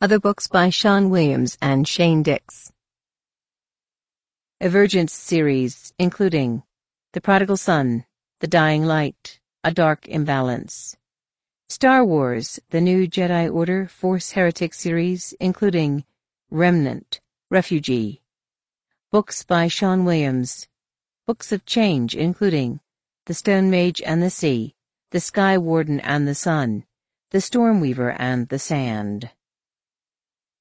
Other books by Sean Williams and Shane Dix. Emergence series, including The Prodigal Son, The Dying Light, A Dark Imbalance. Star Wars, The New Jedi Order Force Heretic series, including Remnant, Refugee. Books by Sean Williams. Books of Change, including The Stone Mage and the Sea, The Sky Warden and the Sun, The Stormweaver and the Sand.